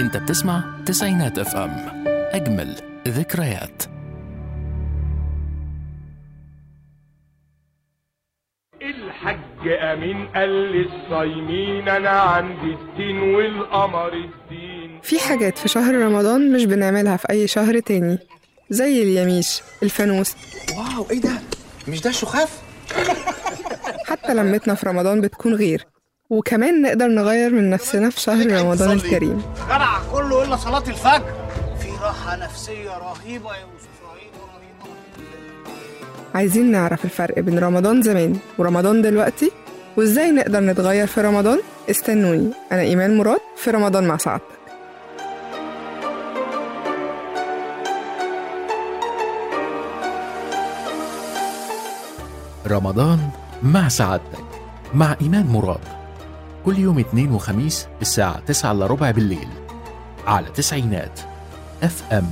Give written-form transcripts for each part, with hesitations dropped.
انت بتسمع تسعينات اف ام، اجمل ذكريات. الحج امين قال للصايمين انا عندي الدين والقمر الدين. في حاجات في شهر رمضان مش بنعملها في اي شهر تاني، زي اليميش، الفانوس. واو، ايه ده؟ مش ده الشخاف؟ حتى لمتنا في رمضان بتكون غير، وكمان نقدر نغير من نفسنا في شهر رمضان الكريم. جرع كله الا صلاة الفجر، في راحة نفسية رهيبة يا يوسف، رهيبة. عايزين نعرف الفرق بين رمضان زمان ورمضان دلوقتي، وازاي نقدر نتغير في رمضان. استنوني، انا ايمان مراد في رمضان مع سعادتك. رمضان مع سعادتك مع إيمان مراد، كل يوم اثنين وخميس الساعة 9:15 بالليل على تسعينات اف ام.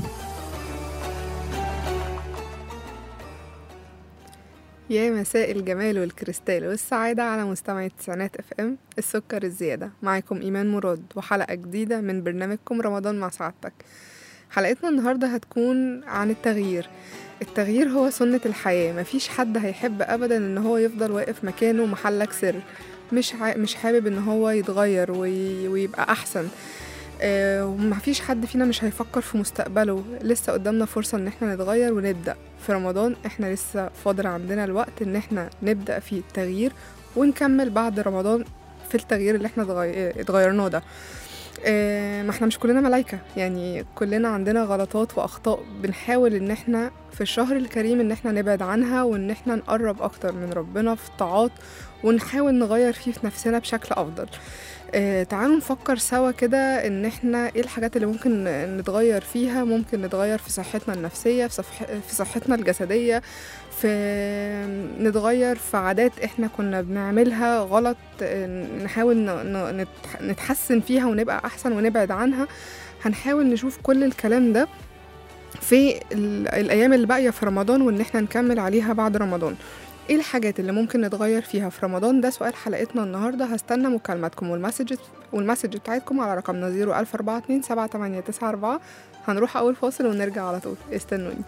يا مساء الجمال والكريستال والسعادة على مستمعي تسعينات اف ام، السكر الزيادة. معاكم إيمان مراد وحلقة جديدة من برنامجكم رمضان مع سعادتك. حلقتنا النهاردة هتكون عن التغيير. التغيير هو سنة الحياة، مفيش حد هيحب أبدا إن هو يفضل واقف مكانه محلك سر، مش حابب إن هو يتغير ويبقى أحسن. ومفيش حد فينا مش هيفكر في مستقبله. لسه قدامنا فرصة إن احنا نتغير ونبدأ في رمضان. احنا لسه فاضل عندنا الوقت إن احنا نبدأ فيه التغيير، ونكمل بعد رمضان في التغيير اللي احنا اتغيرناه ده. ما احنا مش كلنا ملايكة، يعني كلنا عندنا غلطات وأخطاء. بنحاول ان احنا في الشهر الكريم ان احنا نبعد عنها، وان احنا نقرب اكتر من ربنا في الطاعات، ونحاول نغير فيه في نفسنا بشكل افضل. تعالوا نفكر سوا كده ان احنا ايه الحاجات اللي ممكن نتغير فيها. ممكن نتغير في صحتنا النفسية، في صحتنا الجسدية، في نتغير في عادات احنا كنا بنعملها غلط، نحاول نتحسن فيها ونبقى احسن ونبعد عنها. هنحاول نشوف كل الكلام ده في الايام اللي باقية في رمضان، وان احنا نكمل عليها بعد رمضان. ايه الحاجات اللي ممكن نتغير فيها في رمضان؟ ده سؤال حلقتنا النهاردة. هستنى مكالماتكم والمسج بتاعتكم على رقمنا 010427894. هنروح اول فاصل ونرجع على طول، استنوني.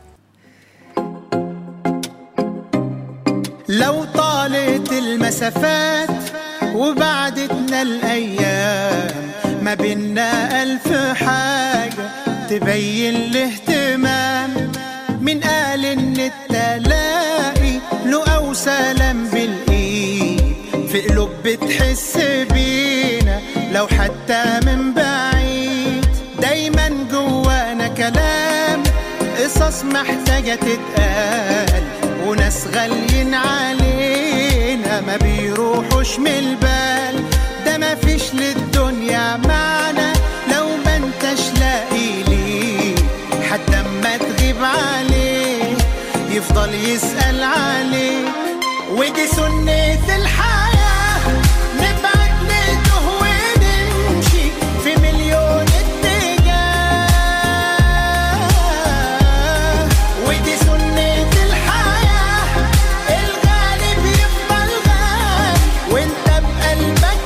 لو طالت المسافات وبعدتنا الأيام، ما بينا ألف حاجة تبين الاهتمام. من قال إن التلاقي له أو سلام بالإيد، في قلوب بتحس بينا لو حتى من بعيد. دايما جوانا كلام، قصص محتاجة تتقال، وناس غاليين علينا ما بيروحوش من البال. ده ما فيش للدنيا معنى لو ما انتش لاقي ليه، حتى اما تغيب عليه يفضل يسأل عليك. ودي سنة الحياة، نبعد نتوه ونمشي في مليون اتجاه. ودي سنة الحياة، الغالب يفضل غالي وانت بقلبك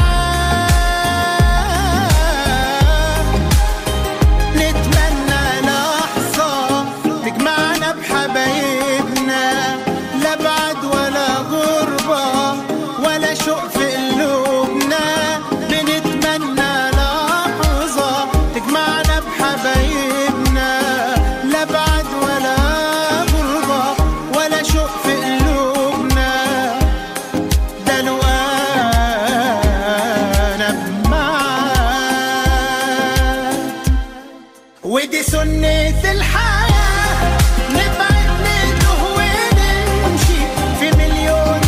معاه. نتمنى لحظة تجمعنا بحبايبنا، لا بعد ولا غربة ولا شوق في قلوبنا. بنتمنى لحظة تجمعنا بحبايبنا، لا بعد ولا غربة ولا شوق في قلوبنا. ده لو أنا معاك. ودي سنة الحياة، نبعد نتوه ونمشي في مليون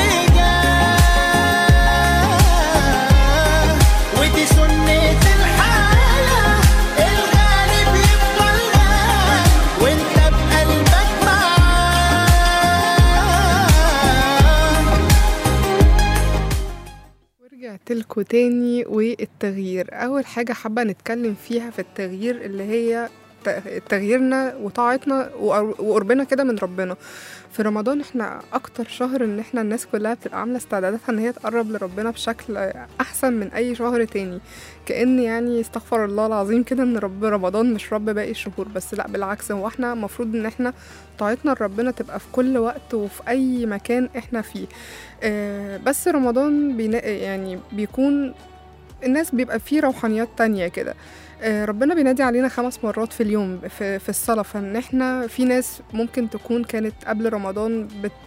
اتجاه. ودي سنة الحياة، الغالب يفضل غالي وانت بقلبك معاه. ورجعت لكم تاني. والتغيير، أول حاجة حابة نتكلم فيها في التغيير اللي هي تغييرنا وطاعتنا وقربنا كده من ربنا. في رمضان احنا اكتر شهر ان احنا الناس كلها بتبقى عامله استعداداتها ان هي تقرب لربنا بشكل احسن من اي شهر تاني، كأن يعني استغفر الله العظيم كده ان رب رمضان مش رب باقي الشهور، بس لا بالعكس، هو احنا المفروض ان احنا طاعتنا لربنا تبقى في كل وقت وفي اي مكان احنا فيه. بس رمضان يعني بيكون الناس بيبقى فيه روحانيات تانية كده. ربنا بينادي علينا 5 مرات في اليوم في الصلاة، فان احنا في ناس ممكن تكون كانت قبل رمضان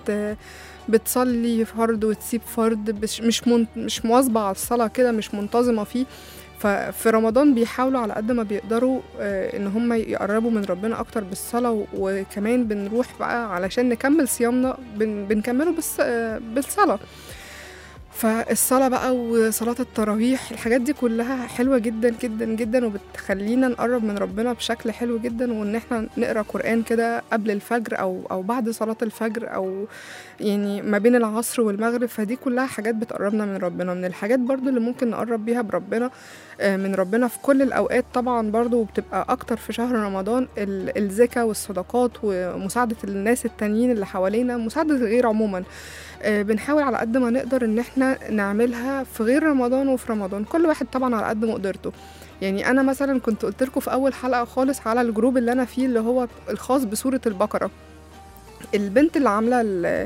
بتصلي فرض وتسيب فرض، مش مواظبة على الصلاة كده، مش منتظمة فيه. ففي رمضان بيحاولوا على قد ما بيقدروا ان هم يقربوا من ربنا اكتر بالصلاة، وكمان بنروح بقى علشان نكمل صيامنا بنكمله بالصلاة. فالصلاة بقى وصلاة التراويح الحاجات دي كلها حلوة جدا جدا جدا، وبتخلينا نقرب من ربنا بشكل حلو جدا، وان احنا نقرأ قرآن كده قبل الفجر او بعد صلاة الفجر، او يعني ما بين العصر والمغرب. فدي كلها حاجات بتقربنا من ربنا. من الحاجات برضو اللي ممكن نقرب بيها بربنا من ربنا في كل الأوقات طبعا برضو، وبتبقى أكتر في شهر رمضان، الزكاة والصدقات ومساعدة الناس التانيين اللي حوالينا، مساعدة الغير عموما. بنحاول على قد ما نقدر ان احنا نعملها في غير رمضان وفي رمضان، كل واحد طبعا على قد مقدرته. يعني انا مثلا كنت قلت لكم في اول حلقة خالص على الجروب اللي انا فيه اللي هو الخاص بسورة البقرة، البنت اللي عامله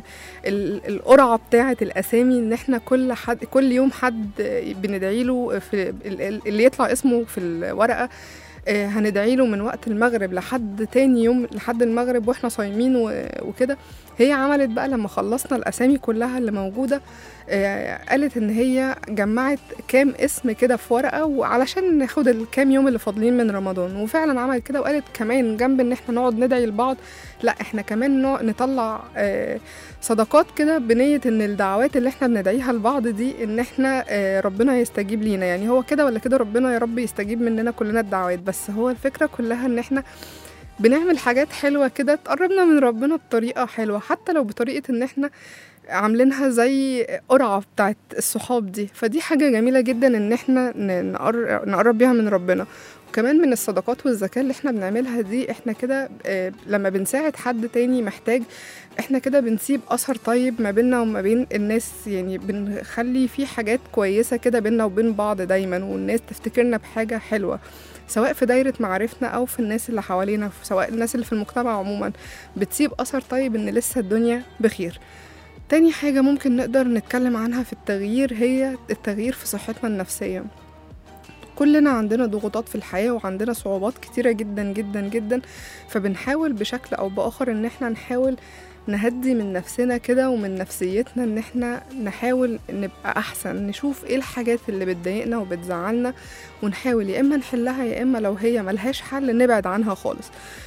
القرعه بتاعه الاسامي، ان احنا كل يوم حد بندعي له في اللي يطلع اسمه في الورقه، هندعي له من وقت المغرب لحد تاني يوم لحد المغرب واحنا صايمين وكده. هي عملت بقى لما خلصنا الاسامي كلها اللي موجوده، قالت ان هي جمعت كام اسم كده في ورقه وعلشان ناخد الكام يوم اللي فاضلين من رمضان، وفعلا عملت كده. وقالت كمان جنب ان احنا نقعد ندعي لبعض، لا احنا كمان نطلع صدقات كده بنيه ان الدعوات اللي احنا بندعيها لبعض دي ان احنا ربنا يستجيب لينا. يعني هو كده ولا كده ربنا يا رب يستجيب مننا كلنا الدعوات، بس هو الفكره كلها ان احنا بنعمل حاجات حلوة كده تقربنا من ربنا بطريقة حلوة، حتى لو بطريقة ان احنا عاملينها زي قرعة بتاعت الصحاب دي. فدي حاجة جميلة جدا ان احنا نقرب بيها من ربنا. وكمان من الصدقات والزكاة اللي احنا بنعملها دي، احنا كده لما بنساعد حد تاني محتاج، احنا كده بنسيب اثر طيب ما بيننا وما بين الناس، يعني بنخلي في حاجات كويسة كده بيننا وبين بعض دايما، والناس تفتكرنا بحاجة حلوة سواء في دايرة معارفنا أو في الناس اللي حوالينا، سواء الناس اللي في المجتمع عموما، بتسيب أثر طيب إن لسه الدنيا بخير. تاني حاجة ممكن نقدر نتكلم عنها في التغيير هي التغيير في صحتنا النفسية. كلنا عندنا ضغوطات في الحياة وعندنا صعوبات كتيرة جدا جدا جدا، فبنحاول بشكل أو بآخر إن احنا نحاول نهدي من نفسنا كده ومن نفسيتنا، ان احنا نحاول نبقى احسن، نشوف ايه الحاجات اللي بتضايقنا وبتزعلنا ونحاول يا اما نحلها يا اما لو هي ملهاش حل نبعد عنها خالص.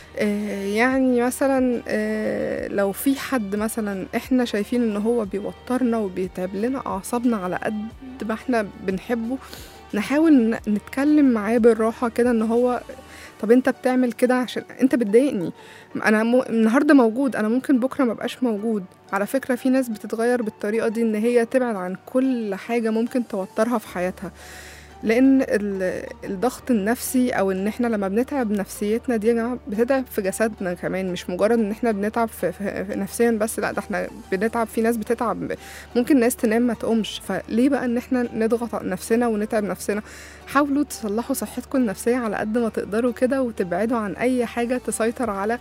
يعني مثلا لو في حد مثلا احنا شايفين ان هو بيوترنا وبيتعب لنا اعصابنا على قد ما احنا بنحبه، نحاول نتكلم معاه بالراحة كده، ان هو طب انت بتعمل كده عشان انت بتضايقني، انا النهارده موجود، انا ممكن بكره ما بقاش موجود. على فكره في ناس بتتغير بالطريقه دي، ان هي تبعد عن كل حاجه ممكن توترها في حياتها، لان الضغط النفسي او ان احنا لما بنتعب نفسيتنا دي يا جماعه بتتعب في جسدنا كمان، مش مجرد ان احنا بنتعب في نفسيا بس، لا ده احنا بنتعب، في ناس بتتعب ممكن ناس تنام ما تقومش. فليه بقى ان احنا نضغط على نفسنا ونتعب نفسنا؟ حاولوا تصلحوا صحتكم النفسيه على قد ما تقدروا كده، وتبعدوا عن اي حاجه تسيطر على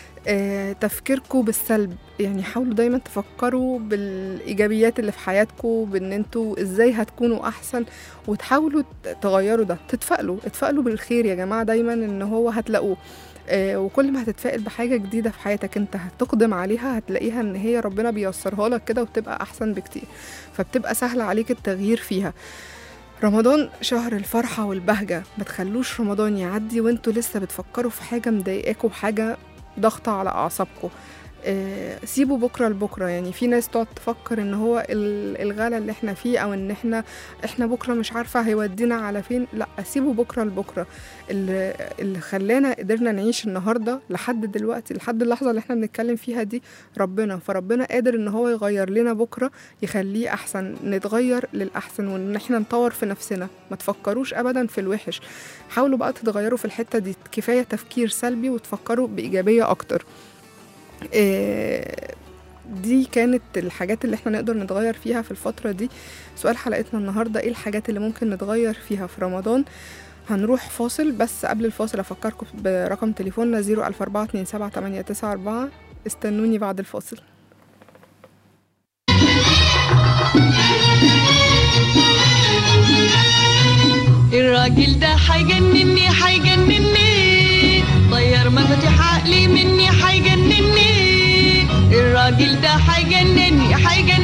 تفكيركم بالسلب. يعني حاولوا دايما تفكروا بالإيجابيات اللي في حياتكم، بأن انتوا ازاي هتكونوا أحسن، وتحاولوا تغيروا ده. اتفائلوا بالخير يا جماعة دايما، ان هو هتلاقوه. وكل ما هتتفائل بحاجة جديدة في حياتك انت هتقدم عليها، هتلاقيها ان هي ربنا بيسرها لك كده وتبقى أحسن بكتير، فبتبقى سهل عليك التغيير فيها. رمضان شهر الفرحة والبهجة، ما تخلوش رمضان يعدي وانتوا لسه بتفكروا في حاجة مضايقاكوا، بحاجة ضغطة على أعصابكم. سيبوا بكرة لبكرة. يعني في ناس تقعد تفكر ان هو الغلا اللي احنا فيه او ان احنا بكرة مش عارفة هيودينا على فين. لا، سيبوا بكرة لبكرة. اللي خلانا قدرنا نعيش النهاردة لحد دلوقتي، لحد اللحظة اللي احنا بنتكلم فيها دي، ربنا. فربنا قادر ان هو يغير لنا بكرة يخليه احسن، نتغير للأحسن وان احنا نطور في نفسنا. ما تفكروش ابدا في الوحش، حاولوا بقى تتغيروا في الحتة دي. كفاية تفكير سلبي وتفكروا بإيجابية اكتر. دي كانت الحاجات اللي احنا نقدر نتغير فيها في الفترة دي. سؤال حلقتنا النهاردة: ايه الحاجات اللي ممكن نتغير فيها في رمضان؟ هنروح فاصل، بس قبل الفاصل افكركم برقم تليفوننا 004278994. استنوني بعد الفاصل. الراجل ده حيجنني طير مفاتيح عقلي مني حيجنني. الراجل ده حيجنني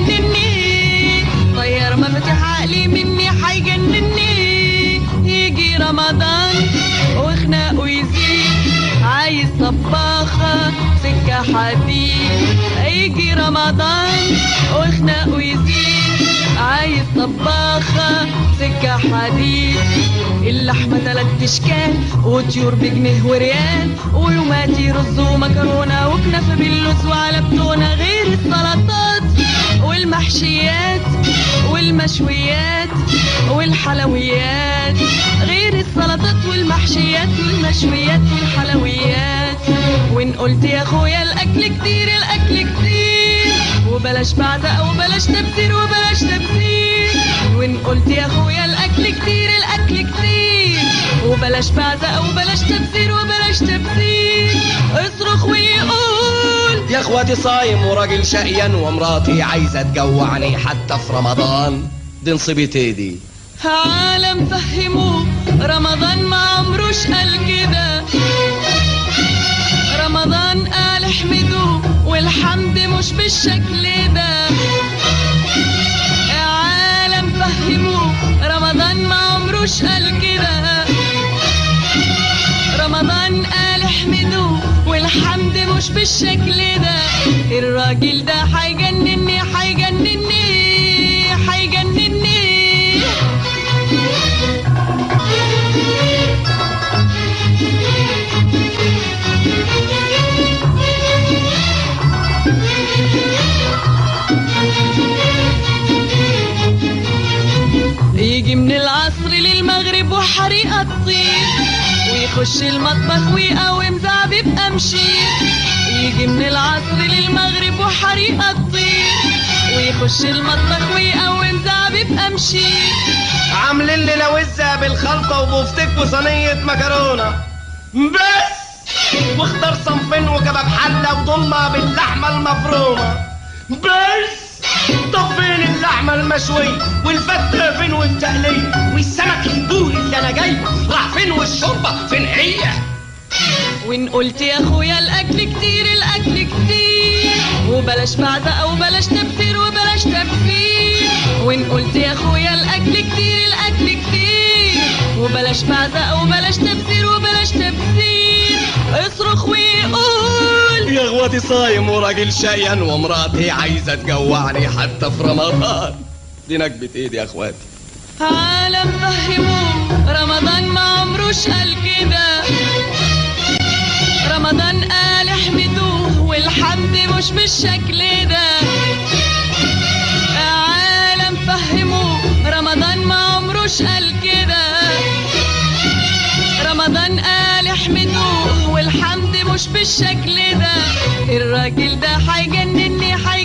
طير مفاتيح عقلي مني حيجنني. يجي رمضان وخناقه يزيد، عايز طباخة سكة حديد. يجي رمضان وخناقه يزيد، عايز طباخة سكة حديد. اللحمة 3 اشكال وطيور بجنيه وريال، ويوماتي رز ومكرونة وكنافة باللوز وعلى بتونة، غير السلطات والمحشيات والمشويات والحلويات. غير السلطات والمحشيات والمشويات والحلويات. وإن قلت يا أخويا الأكل كتير وبلاش بعزق وبلاش تبذير وإن قلت يا أخويا الأكل كتير وبلاش بعزق وبلاش تبذير اصرخ ويقول يا اخواتي صايم وراجل شقيان ومراتي عايزة تجوعني حتى في رمضان. دي نصيبتي دي. عالم فهموه رمضان ما عمروش قال كده. رمضان قال احمدوه والحمد مش بالشكل ده. عالم فهموه رمضان ما عمروش قال كده. رمضان قال احمدوه والحمد مش بالشكل ده. الراجل ده حيجنني يجي من العصر للمغرب وحريقة تطير، ويخش المطبخ ويقوم زعبيب قمشير. يجي من العصر للمغرب وحريقة تطير، ويخش المطبخ ويقوم زعبيب قمشير. عاملين لي لوزة بالخلطة وبفتك وصينية مكرونة بس، واختار صنفين وكباب حلة وضمة باللحمة المفرومة بس. طب فين اللحمة المشوية والفتة فين والتقلية والسمك البوري اللي انا جايبه راح فين والشوربة فين هي؟ وإن قلت يا أخويا الأكل كتير وبلاش بعزق وبلاش تبذير وإن قلت يا أخويا الأكل كتير وبلاش بعزق وبلاش تبذير اصرخ ويقول يا اخواتي صايم وراجل شقيان ومراتي عايزة تجوعني حتى في رمضان. دي نكبة ايدي يا اخواتي. عالم فهموه رمضان ما عمروش قال كده. رمضان قال احمدوه والحمد مش بالشكل ده. عالم فهموه رمضان ما عمروش قال كده. رمضان قال احمدوه والحمد مش بالشكل ده. الراجل ده حيجنني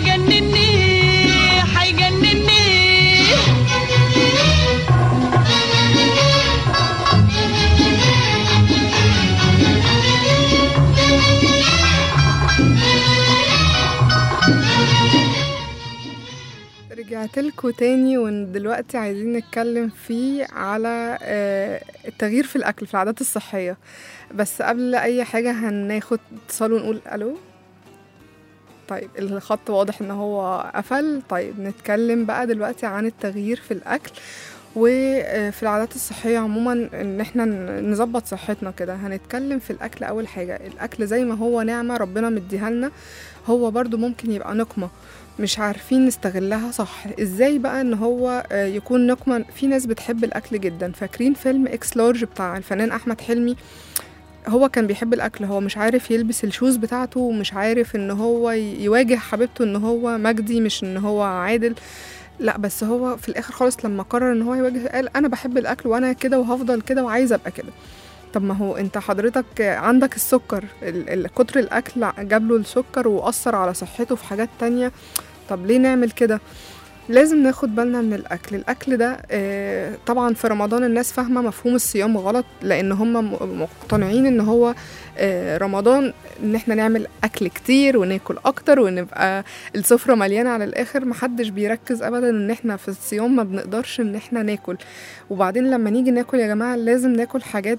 رجعتلكوا تاني، ودلوقتي عايزين نتكلم فيه على التغيير في الأكل، في العادات الصحية. بس قبل أي حاجة هناخد اتصال ونقول ألو. طيب الخط واضح إن هو قفل. طيب نتكلم بقى دلوقتي عن التغيير في الأكل وفي العادات الصحية عموما ان احنا نظبط صحتنا كده. هنتكلم في الاكل. اول حاجة، الاكل زي ما هو نعمة ربنا مديها لنا، هو برضو ممكن يبقى نقمة مش عارفين نستغلها صح. ازاي بقى ان هو يكون نقمة؟ في ناس بتحب الاكل جدا. فاكرين فيلم اكس لارج بتاع الفنان احمد حلمي؟ هو كان بيحب الاكل، هو مش عارف يلبس الشوز بتاعته ومش عارف ان هو يواجه حبيبته ان هو مجدي مش ان هو عادل. لا بس هو في الاخر خالص لما قرر ان هو يواجه قال انا بحب الاكل وانا كده وهفضل كده وعايزه ابقى كده. طب ما هو انت حضرتك عندك السكر، كتر الاكل جاب له السكر واثر على صحته في حاجات تانية. طب ليه نعمل كده؟ لازم ناخد بالنا من الأكل ده. طبعا في رمضان الناس فاهمة مفهوم الصيام غلط، لأن هم مقتنعين إن هو رمضان إن احنا نعمل أكل كتير وناكل أكتر ونبقى السفرة مليانة على الآخر. محدش بيركز أبدا إن احنا في الصيام ما بنقدرش إن احنا ناكل. وبعدين لما نيجي ناكل يا جماعة لازم ناكل حاجات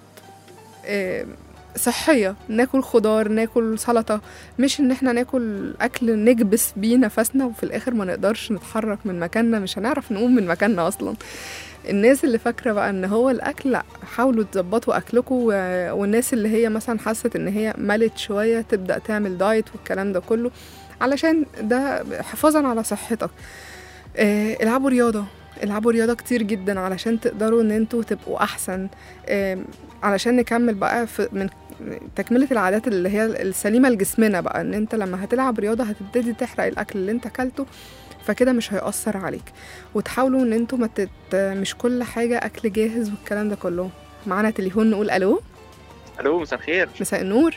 صحية، ناكل خضار، ناكل سلطة، مش ان احنا ناكل اكل نكبس بيه نفسنا وفي الاخر ما نقدرش نتحرك من مكاننا، مش هنعرف نقوم من مكاننا اصلا. الناس اللي فاكرة بقى ان هو الاكل، لا، حاولوا تظبطوا اكلكم. والناس اللي هي مثلا حست ان هي ملت شوية تبدأ تعمل دايت والكلام ده كله، علشان ده حفاظا على صحتك. العبوا رياضة كتير جدا علشان تقدروا ان انتوا تبقوا احسن. علشان نكمل بقى من تكملة العادات اللي هي السليمة لجسمنا بقى، ان انت لما هتلعب رياضة هتبتدي تحرق الاكل اللي انت اكلته، فكده مش هيأثر عليك. وتحاولوا ان انتوا مش كل حاجة اكل جاهز والكلام ده كله. معانا تليفون، نقول الو. الو، مساء الخير. مساء النور.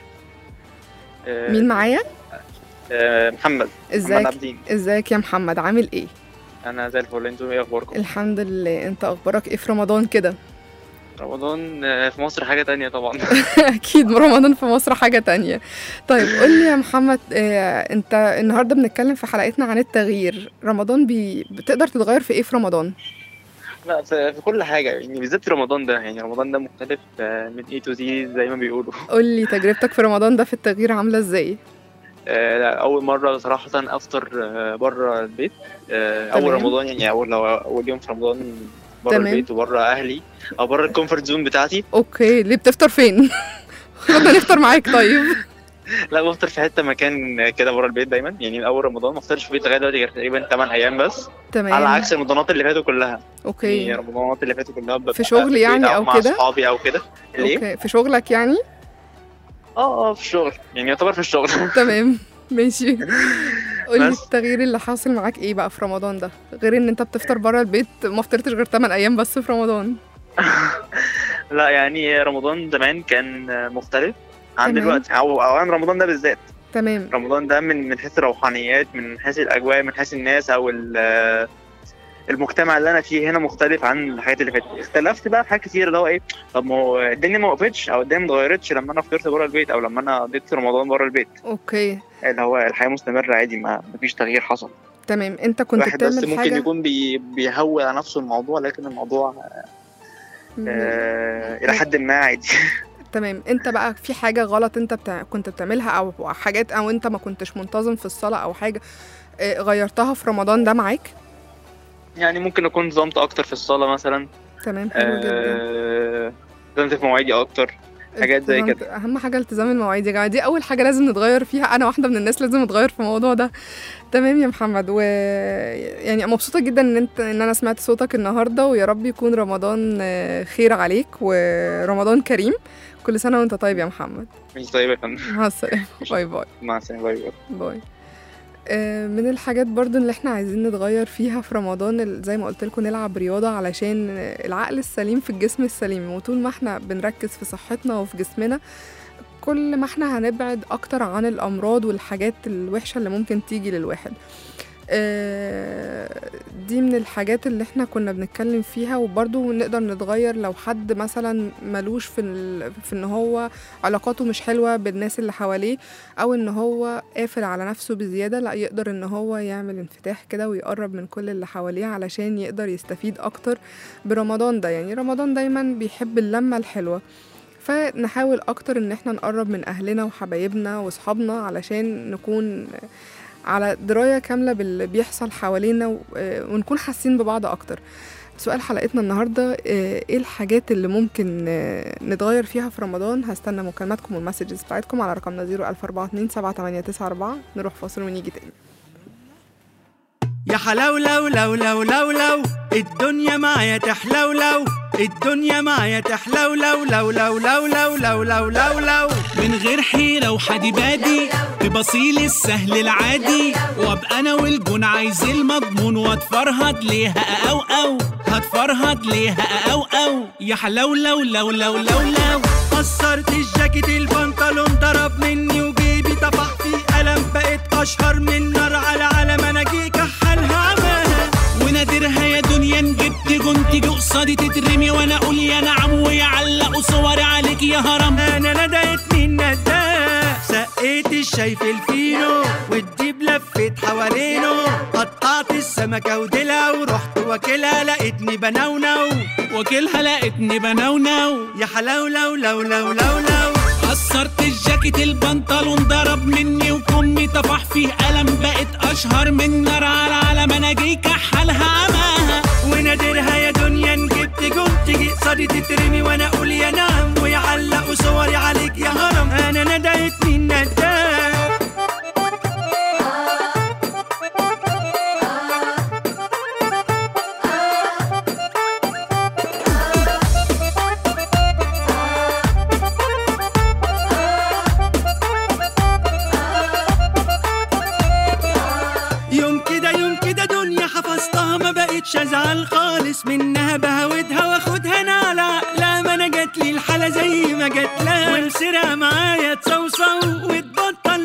مين معايا؟ محمد. ازيك؟ محمد عبدين. ازيك يا محمد، عامل ايه؟ انا زي الفل، انتوا ايه اخباركم؟ الحمد لله. انت اخبارك ايه في رمضان كده؟ رمضان في مصر حاجة تانية طبعا. اكيد رمضان في مصر حاجة تانية. طيب قول لي يا محمد، انت النهاردة بنتكلم في حلقتنا عن التغيير. رمضان بتقدر تتغير في ايه في رمضان؟ لا، في كل حاجة يعني، بالذات في رمضان ده. يعني رمضان ده مختلف من A to Z زي ما بيقولوا. قول لي تجربتك في رمضان ده في التغيير عاملة ازاي؟ أول مرة صراحة أفطر بره البيت. أول رمضان يعني، أول يوم في رمضان بره البيت وبره أهلي أو بره الكومفورت زون بتاعتي. أوكي، ليه بتفطر فين؟ خلينا نفطر معاك طيب. لا، بفطر في حتة مكان كده بره البيت دايما. يعني أول رمضان ما افطرش في البيت لغاية دلوقتي غير تقريبا 8 أيام بس. تمام. على عكس الرمضانات اللي فاتوا كلها. أوكي. يعني الرمضانات اللي فاتوا كلها في شغل يعني أو كده؟ مع أصحابي أو كده. أوكي، في شغلك يعني؟ في الشغل يعني، يعتبر في الشغل. تمام ماشي. قولي التغيير اللي حاصل معاك ايه بقى في رمضان ده، غير ان انت بتفطر بره البيت، ما فطرتش غير 8 ايام بس في رمضان. لا يعني رمضان زمان كان مختلف عن دلوقتي، او عن رمضان ده بالذات. تمام. رمضان ده من حيث الروحانيات، من حيث الاجواء، من حيث الناس او المجتمع اللي انا فيه هنا مختلف عن الحاجات اللي فاتت. اختلفت بقى في حاجات كتير، اللي هو ايه، طب ما هو الدنيا ما وقفتش او الدنيا ما اتغيرتش لما انا فطرت بره البيت او لما انا قضيت رمضان بره البيت. اوكي. اللي هو الحياه مستمره عادي، ما فيش تغيير حصل. تمام. انت كنت بتعمل بس حاجه ممكن يكون بيهول على نفسه الموضوع، لكن الموضوع الى حد ما عادي. تمام. انت بقى في حاجه غلط انت كنت بتعملها، او حاجات، او انت ما كنتش منتظم في الصلاه او حاجه غيرتها في رمضان ده معاك؟ يعني ممكن اكون نظمت اكتر في الصلاه مثلا. تمام، حلو جدا. نظمت في مواعيدي اكتر، حاجات زي كده. اهم حاجه التزام المواعيد يا جماعه، دي اول حاجه لازم نتغير فيها. انا واحده من الناس لازم اتغير في الموضوع ده. تمام يا محمد. يعني مبسوطه جدا ان انا سمعت صوتك النهارده، ويا رب يكون رمضان خير عليك ورمضان كريم. كل سنه وانت طيب يا محمد. مش طيب يا فندم. مع السلامه. باي باي. مع السلامه. باي باي. باي. من الحاجات برضو اللي احنا عايزين نتغير فيها في رمضان، زي ما قلت لكم، نلعب رياضة علشان العقل السليم في الجسم السليم. وطول ما احنا بنركز في صحتنا وفي جسمنا، كل ما احنا هنبعد اكتر عن الامراض والحاجات الوحشة اللي ممكن تيجي للواحد. دي من الحاجات اللي احنا كنا بنتكلم فيها. وبرضو نقدر نتغير لو حد مثلا ملوش في ان هو علاقاته مش حلوة بالناس اللي حواليه، او ان هو قافل على نفسه بزيادة، لا، يقدر ان هو يعمل انفتاح كده ويقرب من كل اللي حواليه علشان يقدر يستفيد اكتر برمضان ده. يعني رمضان دايما بيحب اللمة الحلوة، فنحاول اكتر ان احنا نقرب من اهلنا وحبايبنا واصحابنا علشان نكون على دراية كاملة باللي بيحصل حوالينا ونكون حاسين ببعض أكتر. سؤال حلقتنا النهاردة ايه الحاجات اللي ممكن نتغير فيها في رمضان؟ هستنى مكالماتكم والمسجز بتاعتكم على رقمنا 014278894. نروح فاصل ونيجي تاني. يا حلاو لو لو لو لو لو الدنيا معايا تحلو لو الدنيا معايا تحلو لو لو لو لو لو لو لو لو لو من غير حيرة وحدي بادي ببصيل السهل العادي وابقى انا والجون عايز المضمون واتفرهد ليها او هتفرهد ليها او يا حلاو لو لو لو لو لو قصرت الجاكيت البنطلون ضرب مني وجيبي طفح فيه قلم بقيت اشهر من نار على علم انا جيك احلها عماها ونادرها يا دنيا جبت جون تيجي قصادي تترمي وانا اقول يا نعم ويعلقوا صوري عليك يا هرم انا ندهتني النداه سقيت الشاي في الفينو والديب لفت حوالينه قطعت السمكة وديلها ورحت واكلها لقيتني بنونو يا حلاو لو لو لو لو لو قصرت الجاكيت البنطلون ضرب مني وكمي طفح فيه قلم بقت اشهر من نار على علم انا جيك احلها عماها ونادرها يا دنيا جبت جون تيجي قصادي تترمي وانا اقول يا نعم ويعلقوا صوري عليك يا هرم انا ندهتني النداه مش ازعل خالص منها بهودها واخدها انا على عقلها ما انا جاتلي الحالة زي ما جاتلها ومسيرها معايا تصوصو وتبطل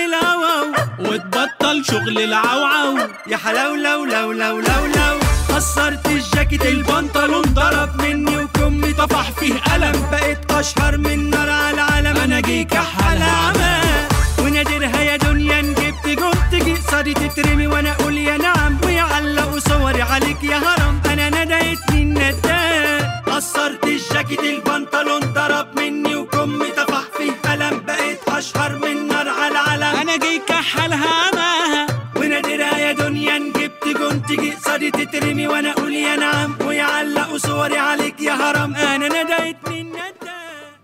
شغل العوعو يا حلاو لو لو لو لو لو قصرت الجاكيت البنطلون ضرب مني وكمي طفح فيه قلم بقيت اشهر من نار على العالم انا جيك احلها عماه ونادرها يا دنيا جبت جون تيجي قصادي تترمي وانا اقول يا نعم ويعلقوا صوري عليك يا هرم انا ندهتني النداه قصرت الجاكيت البنطلون ضرب مني وكمي طفح فيه قلم بقيت اشهر من نار على العالم انا جيك احلها عماها ونادرها يا دنيا جبت جون تيجي قصادي تترمي وانا اقول يا نعم ويعلقوا صوري عليك يا هرم انا ندهتني النداه.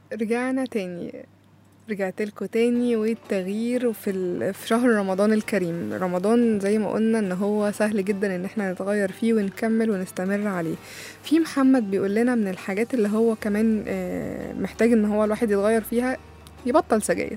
رجعت لكم تاني والتغيير في شهر رمضان الكريم. رمضان زي ما قلنا ان هو سهل جدا ان احنا نتغير فيه ونكمل ونستمر عليه. في محمد بيقول لنا من الحاجات اللي هو كمان محتاج ان هو الواحد يتغير فيها يبطل سجاير.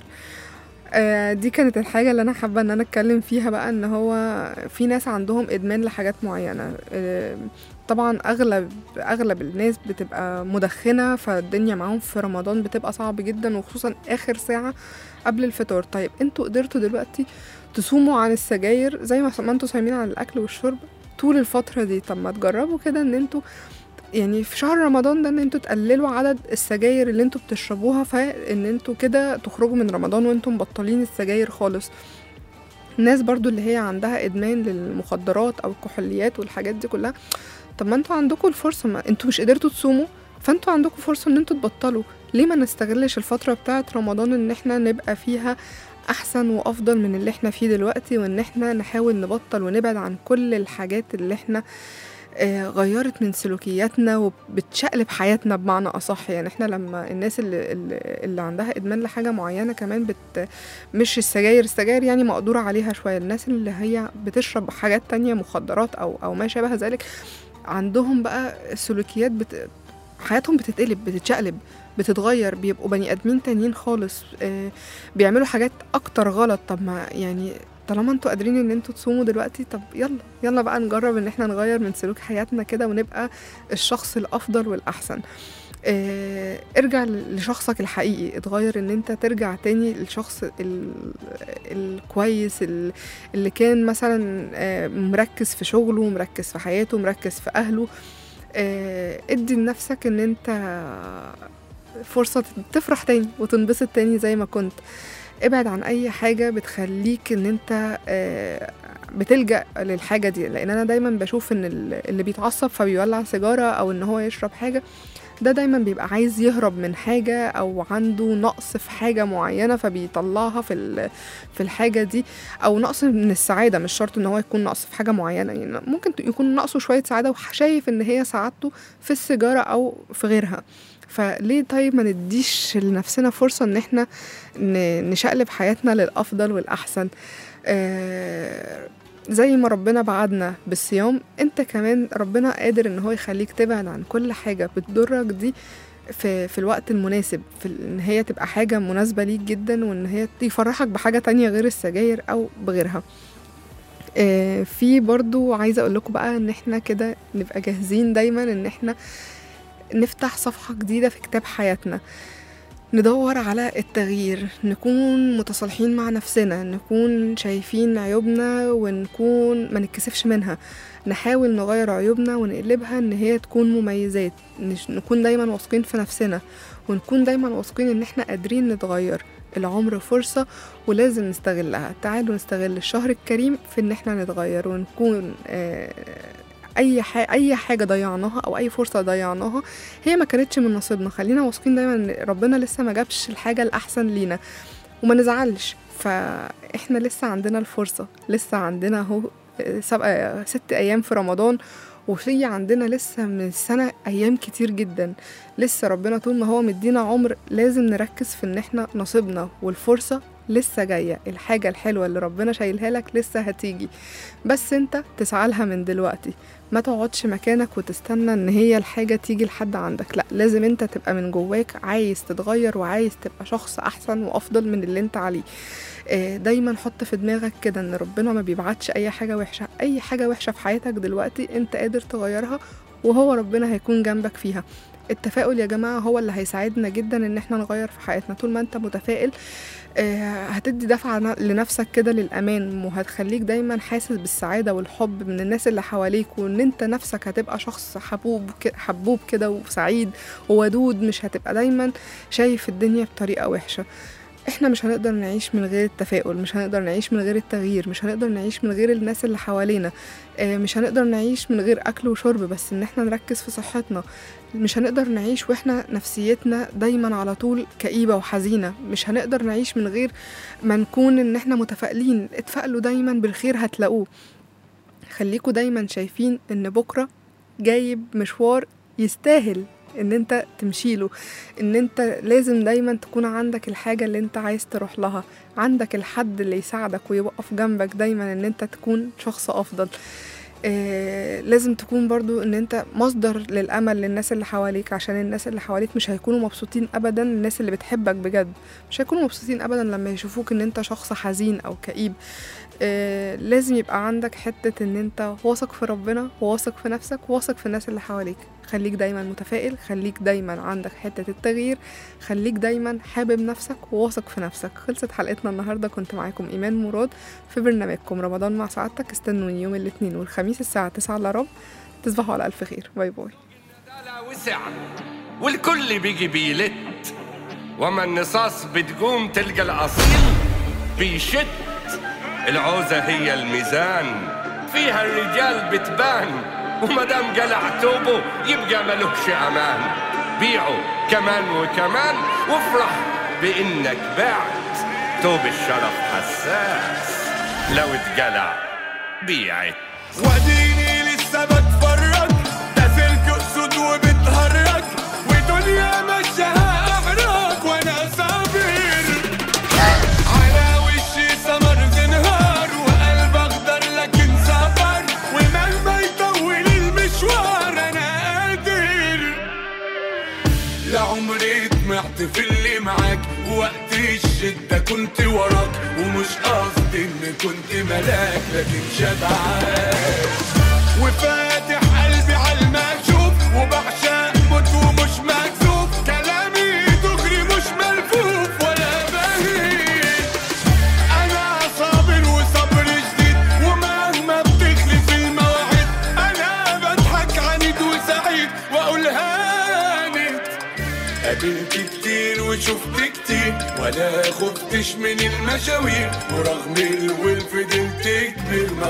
دي كانت الحاجة اللي انا حابة ان انا اتكلم فيها بقى، ان هو في ناس عندهم ادمان لحاجات معينة. طبعا اغلب الناس بتبقى مدخنة، فالدنيا معاهم في رمضان بتبقى صعب جدا، وخصوصا اخر ساعة قبل الفطار. طيب انتوا قدرتوا دلوقتي تصوموا عن السجاير زي ما انتوا صايمين عن الاكل والشرب طول الفترة دي. طب ما تجربوا كده ان انتوا يعني في شهر رمضان ده ان انتوا تقللوا عدد السجاير اللي انتوا بتشربوها، فان انتوا كده تخرجوا من رمضان وانتوا مبطلين السجاير خالص. الناس برضو اللي هي عندها ادمان للمخدرات او الكحوليات والحاجات دي كلها، طب ما انتوا عندكم الفرصة، ما انتوا مش قدرتوا تصوموا فانتوا عندكم فرصة ان انتوا تبطلوا. ليه ما نستغلش الفترة بتاعة رمضان ان احنا نبقى فيها احسن وافضل من اللي احنا فيه دلوقتي، وان احنا نحاول نبطل ونبعد عن كل الحاجات اللي احنا غيرت من سلوكياتنا وبتشقلب حياتنا بمعنى أصح. يعني احنا لما الناس اللي عندها إدمان لحاجة معينة كمان مش السجاير يعني مقدورة عليها شوية، الناس اللي هي بتشرب حاجات تانية مخدرات أو ما شابه ذلك عندهم بقى سلوكيات حياتهم بتتقلب، بتتشقلب، بتتغير، بيبقوا بني آدمين تانيين خالص، بيعملوا حاجات أكتر غلط. طب ما يعني طالما انتوا قادرين ان انتوا تصوموا دلوقتي، طب يلا بقى نجرب ان احنا نغير من سلوك حياتنا كده ونبقى الشخص الافضل والاحسن. ارجع لشخصك الحقيقي، اتغير ان انت ترجع تاني للشخص الكويس اللي كان مثلا مركز في شغله، مركز في حياته، مركز في اهله. ادي لنفسك ان انت فرصة تفرح تاني وتنبسط تاني زي ما كنت. ابعد عن اي حاجة بتخليك ان انت بتلجأ للحاجة دي، لان انا دايما بشوف ان اللي بيتعصب فبيولع سيجارة او ان هو يشرب حاجة ده دايما بيبقى عايز يهرب من حاجة أو عنده نقص في حاجة معينة فبيطلعها في الحاجة دي، أو نقص من السعادة. مش شرط إن هو يكون نقص في حاجة معينة، يعني ممكن يكون نقصه شوية سعادة وشايف إن هي سعادته في السيجارة أو في غيرها. فليه طيب ما نديش لنفسنا فرصة إن احنا نشقلب حياتنا للأفضل والأحسن؟ زي ما ربنا بعدنا بالصيام، انت كمان ربنا قادر ان هو يخليك تبعد عن كل حاجة بتضرك دي في الوقت المناسب، في ان هي تبقى حاجة مناسبة ليك جدا، وان هي يفرحك بحاجة تانية غير السجاير او بغيرها. في برضو عايزة اقول لكم بقى ان احنا كده نبقى جاهزين دايما ان احنا نفتح صفحة جديدة في كتاب حياتنا، ندور على التغيير، نكون متصالحين مع نفسنا، نكون شايفين عيوبنا ونكون ما نتكسفش منها، نحاول نغير عيوبنا ونقلبها ان هي تكون مميزات، نكون دايما واثقين في نفسنا، ونكون دايما واثقين ان احنا قادرين نتغير. العمر فرصة ولازم نستغلها. تعالوا نستغل الشهر الكريم في ان احنا نتغير ونكون اي حاجه ضيعناها او اي فرصه ضيعناها هي ما كانتش من نصيبنا. خلينا واثقين دايما ان ربنا لسه ما جابش الحاجه الاحسن لينا وما نزعلش. فاحنا لسه عندنا الفرصه، لسه عندنا اهو 6 ايام في رمضان، وفي عندنا لسه من السنه ايام كتير جدا. لسه ربنا طول ما هو مدينا عمر لازم نركز في ان احنا نصيبنا، والفرصه لسه جاية. الحاجة الحلوة اللي ربنا شايلها لك لسه هتيجي، بس انت تسعالها من دلوقتي. ما تقعدش مكانك وتستنى ان هي الحاجة تيجي لحد عندك، لا، لازم انت تبقى من جواك عايز تتغير وعايز تبقى شخص احسن وافضل من اللي انت عليه. دايما حط في دماغك كده ان ربنا ما بيبعتش اي حاجة وحشة. اي حاجة وحشة في حياتك دلوقتي انت قادر تغيرها، وهو ربنا هيكون جنبك فيها. التفاؤل يا جماعة هو اللي هيساعدنا جدا ان احنا نغير في حياتنا. طول ما انت متفائل هتدي دفعة لنفسك كده للأمان، وهتخليك دايما حاسس بالسعادة والحب من الناس اللي حواليك، وان انت نفسك هتبقى شخص حبوب كده وسعيد وودود، مش هتبقى دايما شايف الدنيا بطريقة وحشة. احنا مش هنقدر نعيش من غير التفاؤل، مش هنقدر نعيش من غير التغيير، مش هنقدر نعيش من غير الناس اللي حوالينا، مش هنقدر نعيش من غير أكل وشرب، بس ان احنا نركز في صحتنا. مش هنقدر نعيش واحنا نفسيتنا دايما على طول كئيبة وحزينة. مش هنقدر نعيش من غير ما نكون ان احنا متفائلين. اتفائلوا دايما بالخير هتلاقوه. خليكوا دايما شايفين ان بكرة جايب مشوار يستاهل ان انت تمشيله، ان انت لازم دايما تكون عندك الحاجة اللي انت عايز تروح لها، عندك الحد اللي يساعدك ويوقف جنبك دايما ان انت تكون شخص افضل. لازم تكون برضو ان انت مصدر للأمل للناس اللي حواليك، عشان الناس اللي حواليك مش هيكونوا مبسوطين ابدا. الناس اللي بتحبك بجد مش هيكونوا مبسوطين ابدا لما يشوفوك ان انت شخص حزين او كئيب. لازم يبقى عندك حتة ان انت واثق في ربنا، واثق في نفسك، واثق في الناس اللي حواليك. خليك دايما متفائل، خليك دايما عندك حتة التغيير، خليك دايما حابب نفسك وواثق في نفسك. خلصت حلقتنا النهاردة. كنت معاكم إيمان مراد في برنامجكم رمضان مع سعادتك. استنوني يوم الاثنين والخميس الساعة 9:15. تصبحوا على ألف خير. باي باي. وسع والكل بيجي بيلت، وما النصاص بتقوم تلقى الأصيل بيشت. العوزة هي الميزان، فيها الرجال بتبان، ومدام قلع توبه يبقى ملوكش أمان. بيعه كمان وكمان وافرح بإنك بعت. توب الشرف حساس، لو اتقلع بيعت. وديني لسه بتفرج، ده سلك أسود وبتهرج، ودنيا مشاها أحرج وأنا صابر. على وشي سمر زنهار وقلب أخضر لكن صبر، ومهما يطول المشوار أنا قادر. لعمري طمعت في اللي معاك، وقت الشدة كنت وراك، ومش قصدي إن كنت ملاك لكن شبعان. وفاتح قلبي عالمكشوف، وبعشق موت ومش مكسوف، كلامي دغري مش ملفوف ولا بهيج. أنا صابر وصبر جديد، ومهما بتخلف المواعيد أنا بضحك عنيد وسعيد وأقول هانت. قابلت كتير وشفت كتير ولا خفتش من المشاوير، ورغم الولف فضلت كبير ما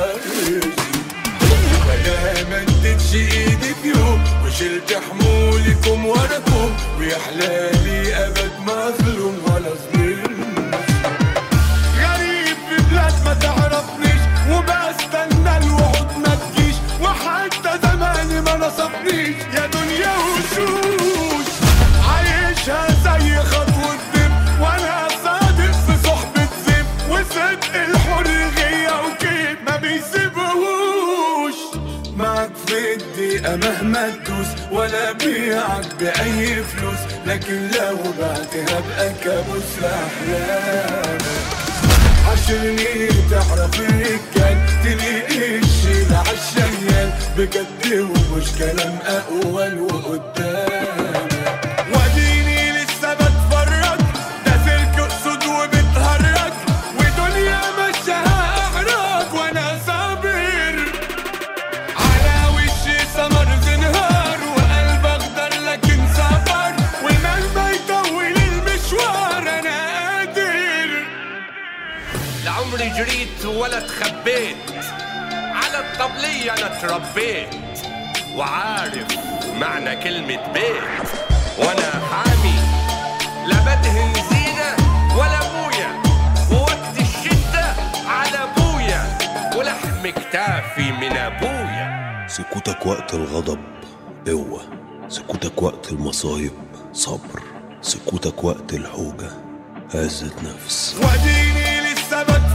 بصغرش، ولا مدتش ايدي في يوم وشلت حمولي فيكم وراكم ويحلالي ابد ما ظلم ولا ظلم. غريب في بلاد ما تعرفنيش وبستنى الوعود ما تجيش وحتى زماني ما نصفنيش يا دنيا وشوش. عايشها زي خطوة دب وانا صادق في صحبة زب وصدق الحرية وكيد ما بيسيبوش. معك في الدقيقة مهما تدوس ولا بيعك بأي فلوس لكن لو بعتها بقى كابوس لأحلامك. عشرني تعرف الرجال تلاقي الشيل عالشيال بجد ومش كلام أقوال وقدامك. واديني لسه بتفرج ده سلك أسود وبتهرج ودنيا مشاها أحرج وأنا صابر على وشي سمر زنهار وقلب أخضر لكن صبر ومهما يطول المشوار أنا قادر. لعمري جريت ولا اتخبيت على الطبلية أنا اتربيت وعارف معنى كلمة بيت وأنا حامي لا بدهن زينة ولا بويا ووقت الشدة على بويا ولحم كتافي من أبويا. سكوتك وقت الغضب قوة، سكوتك وقت المصايب صبر، سكوتك وقت الحوجة عزة نفس. واديني لسه